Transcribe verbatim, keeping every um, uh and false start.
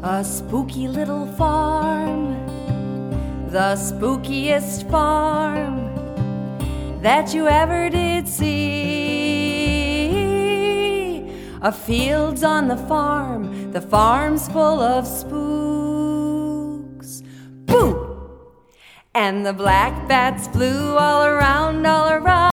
A spooky little farm, the spookiest farm that you ever did see. A field's on the farm, the farm's full of spooks. Boo! And the black bats flew all around, all around.